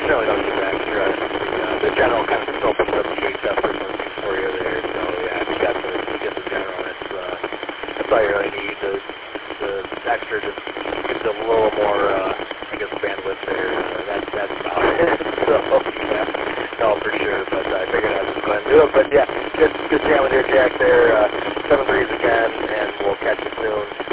really don't need that extra. The general kind of just opens up the VHF frequencies for you there. So yeah, if you get the general, that's all you really need. The extra just gives a little more, I guess, bandwidth there. That's about it. So yeah, no, for sure. But I figured I'd just go ahead and do it. But yeah, good jam with your Jack there. 7 threes again, and we'll catch you soon.